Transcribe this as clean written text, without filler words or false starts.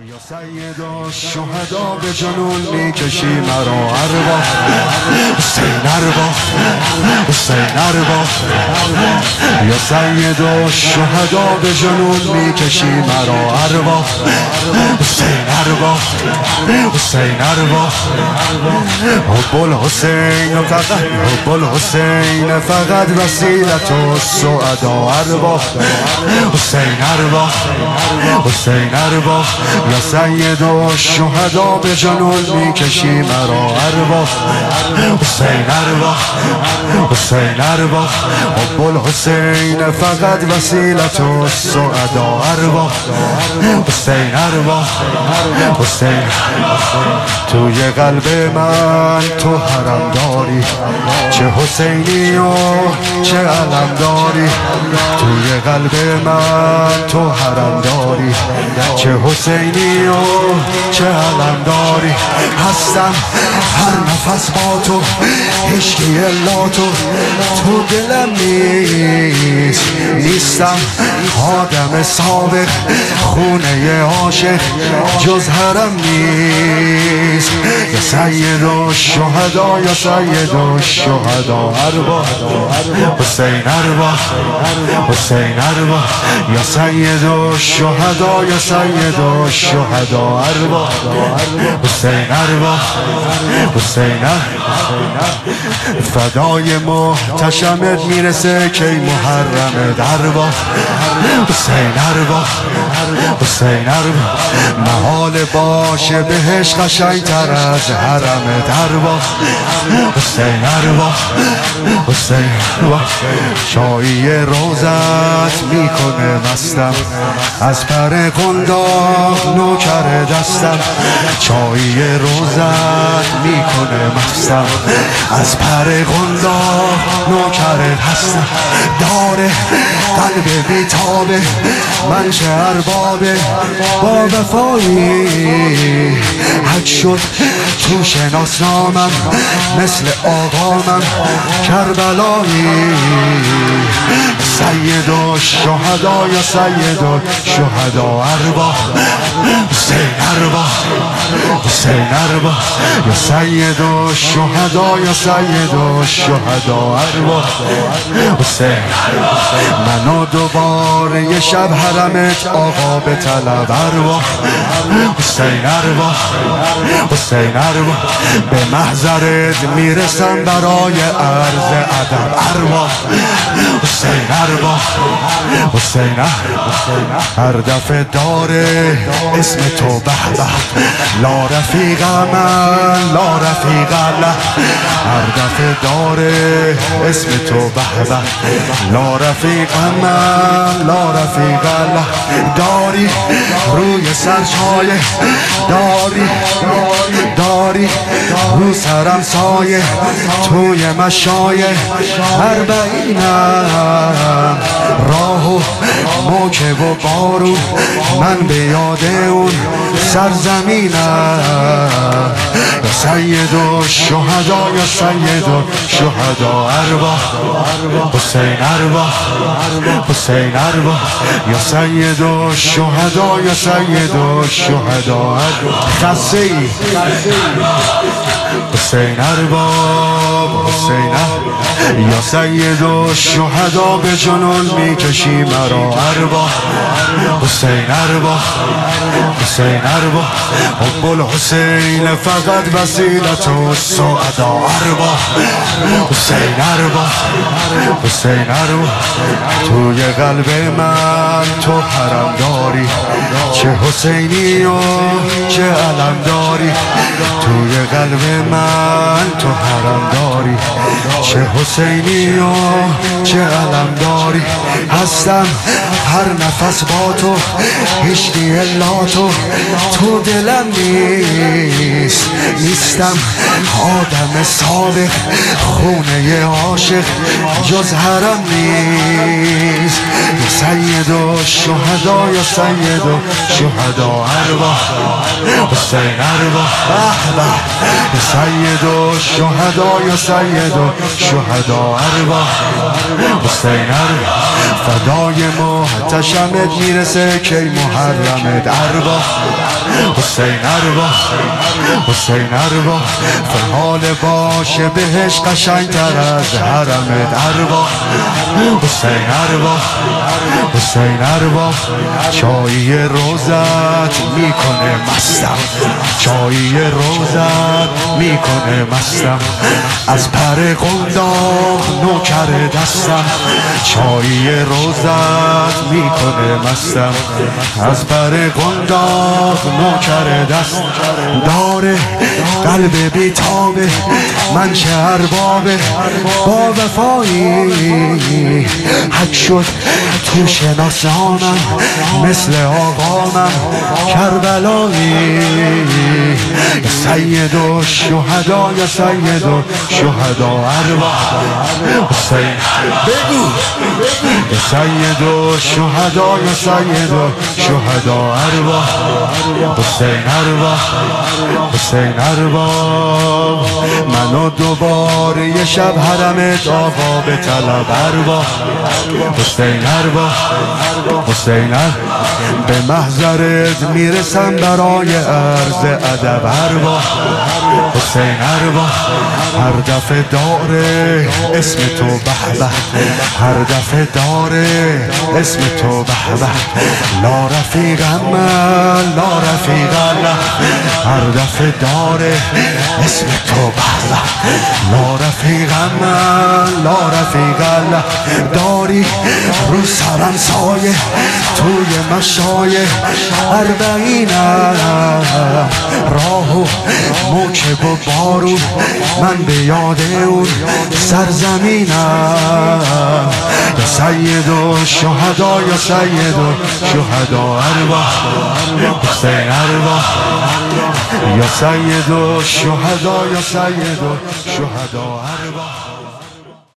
یا سید الشهدا به جنون میکشی مرا ارواح حسین ارواح حسین ارواح یا سید الشهدا به جنون میکشی مرا ارواح حسین ارواح حسین ارواح حب الحسین فقط حب الحسین فقط وسیلت السعدا ارواح حسین ارواح حسین ارواح یا سید الشهدا به جنون میکشی مرا ارواح حسین ارواح حسین ارواح حب الحسین فقط وسیلت السعدا ارواح حسین ارواح حسین توی قلب من تو حرم داری چه حسینی و چه علم داری توی قلب من تو حرم داری چه حسینی و چه علم داری هستم هر نفس با تو عشقی الا تو دلم نیستم آدم سابق خونه عاشق جز حرم نیست یا سید الشهدا یا سید الشهدا ارواح حسین ارواح حسین ارواح یا سید الشهدا یا سید الشهدا ارواح حسین ارواح حسین فدای محتشمت میرسه کی محرمت ارواح حسین ارواح حسین ارواح محال باشه بهش قشنگتر از حرمت ارواح حسین ارواح حسین ارواح شایی روزت میکنه مستم از پر قنداق نوکر دستم چایی روزت میکنه مستم از پر قنداق نوکر هستم داره قلب بیتابه من چه اربابه با وفایی حک شد تو شناسنامم مثل آقامم کربلایی سید الشهدا یا سید الشهدا ارواح حسین ارواح حسین ارواح یا سید الشهدا یا سید الشهدا ارواح حسین منو دوباره یه شب حرمت آقا به طلب ارواح حسین ارواح حسین ارواح به محضرت میرسم برای عرض ادب ارواح حسین ارواح حسین هر دفعه داره اسم تو به به لا رفیق من لا رفیق له هر دفعه داره اسم تو به به لا رفیق من لا رفیق له داری روی سرچایه داری رو سرم سایه توی مشایه اربعینم راهو موکه و بارون من به یاد اون سرزمینم یا سید الشهدا یا سید الشهدا ارواح حسین ارواح حسین ارواح یا سید الشهدا یا سید الشهدا خسته ای حسین ارواح حسین یا سید الشهدا به جنون میکشی مرا ارواح حسین ارواح حسین ارواح حب الحسین فقط وسیلت السعدا ارواح حسین ارواح حسین ارواح توی قلب من تو حرم داری چه حسینی و چه علم داری توی قلب من تو حرم داری چه حسینی و چه علم داری هستم هر نفس با تو عشقی الا تو دلم نیستم آدم سابق خونه عاشق جز حرم نیست یا سید الشهدا یا سید الشهدا ارواح حسین ارواح یا سید الشهدا یا سید الشهدا ارواح حسین ارواح فدای محتشمت میرسه کی محرمت ارواح حسین اروا حسین اروا فحال باشه بهش قشنگتر از حرمت اروا حسین اروا حسین اروا چایی روزت میکنه مستم چایی روزت میکنه مستم از پر قنداق نوکر دستم چایی روزت میکنه مستم از پر قنداق نوکر دست داره قلب بیتابه من چه اربابه با وفایی حک شد تو شناسانم مثل آقامم کربلایی سید و شهدا یا سید و شهدا اروا حسین بگو سید و شهدا یا سید و شهدا اروا حسین اروا حسین اروا منو دوباره یه شب حرمت آقا به طلب اروا حسین اروا حسین به محضرت میرسم برای عرض ادب اروا حسین اروا هر دفعه داره اسم تو به به هر دفعه داره اسم تو به به لا رفیق من لا رفیق الله هر دفعه داره اسم تو به به لا رفیق من لا رفیق الله داری رو سرم سایه توی مشایه اربعینم راه و موکب و بارون من به یاد اون سرزمینم یا سید و شهدا یا سید و شهدا اروا حسین اروا یا سید و شهدا یا سید و شهدا اروا